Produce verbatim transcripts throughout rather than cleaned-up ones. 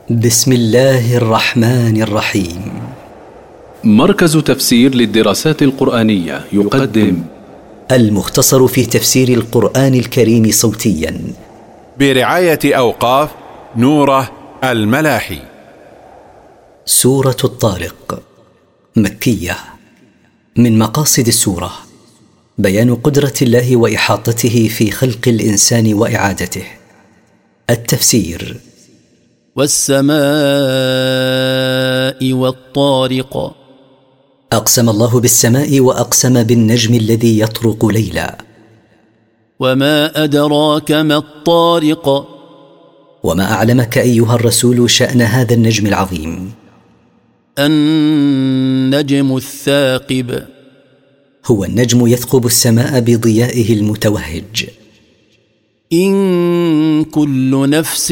بسم الله الرحمن الرحيم. مركز تفسير للدراسات القرآنية يقدم المختصر في تفسير القرآن الكريم صوتيا برعاية أوقاف نوره الملاحي. سورة الطارق مكية. من مقاصد السورة بيان قدرة الله وإحاطته في خلق الإنسان وإعادته. التفسير: والسماء والطارق. أقسم الله بالسماء وأقسم بالنجم الذي يطرق ليلا. وما أدراك ما الطارق. وما أعلمك أيها الرسول شأن هذا النجم العظيم؟ النجم الثاقب. هو النجم يثقب السماء بضيائه المتوهج. إن كل نفس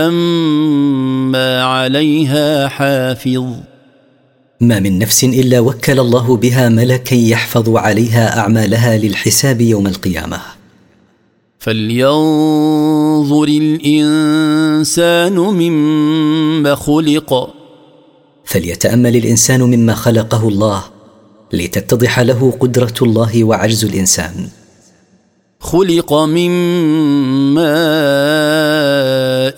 لما عليها حافظ. ما من نفس إلا وكل الله بها ملكا يحفظ عليها أعمالها للحساب يوم القيامة. فلينظر الإنسان مما خلق. فليتأمل الإنسان مما خلقه الله لتتضح له قدرة الله وعجز الإنسان. خلق من ماء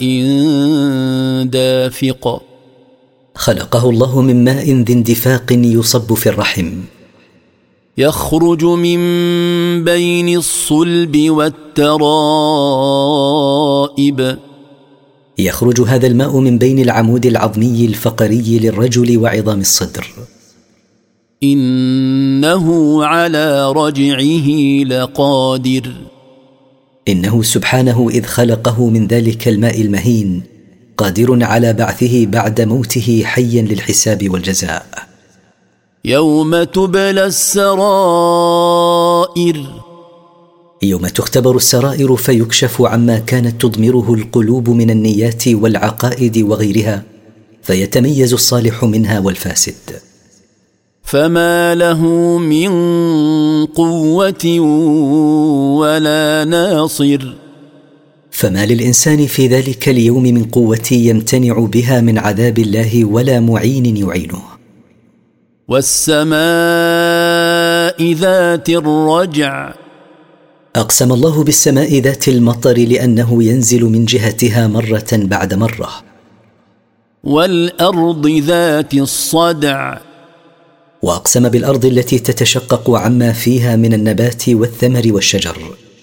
دافق. خلقه الله من ماء ذي اندفاق يصب في الرحم. يخرج من بين الصلب والترائب. يخرج هذا الماء من بين العمود العظمي الفقري للرجل وعظام الصدر. إنه على رجعه لقادر. إنه سبحانه إذ خلقه من ذلك الماء المهين قادر على بعثه بعد موته حيا للحساب والجزاء. يوم تبلى السرائر. يوم تختبر السرائر فيكشف عما كانت تضمره القلوب من النيات والعقائد وغيرها، فيتميز الصالح منها والفاسد. فما له من قوة ولا ناصر. فما للإنسان في ذلك اليوم من قوة يمتنع بها من عذاب الله ولا معين يعينه. والسماء ذات الرجع. أقسم الله بالسماء ذات المطر لأنه ينزل من جهتها مرة بعد مرة. والأرض ذات الصدع. وأقسم بالأرض التي تتشقق عما فيها من النبات والثمر والشجر.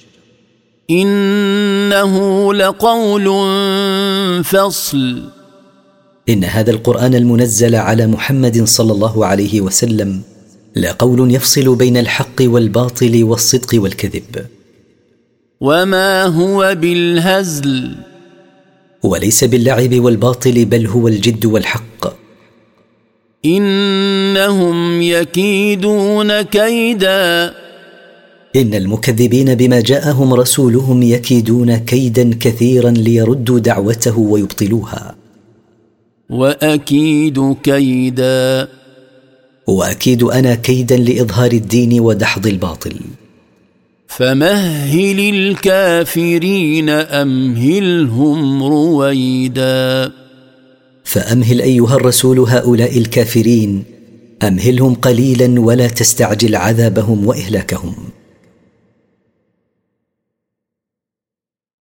إنه لقول فصل. إن هذا القرآن المنزل على محمد صلى الله عليه وسلم لقول يفصل بين الحق والباطل والصدق والكذب. وما هو بالهزل. وليس باللعب والباطل بل هو الجد والحق. إنهم يكيدون كيدا. إن المكذبين بما جاءهم رسولهم يكيدون كيدا كثيرا ليردوا دعوته ويبطلوها. وأكيد كيدا. وأكيد أنا كيدا لإظهار الدين ودحض الباطل. فمهل الكافرين أمهلهم رويدا. فأمهل أيها الرسول هؤلاء الكافرين، أمهلهم قليلا ولا تستعجل عذابهم وإهلاكهم.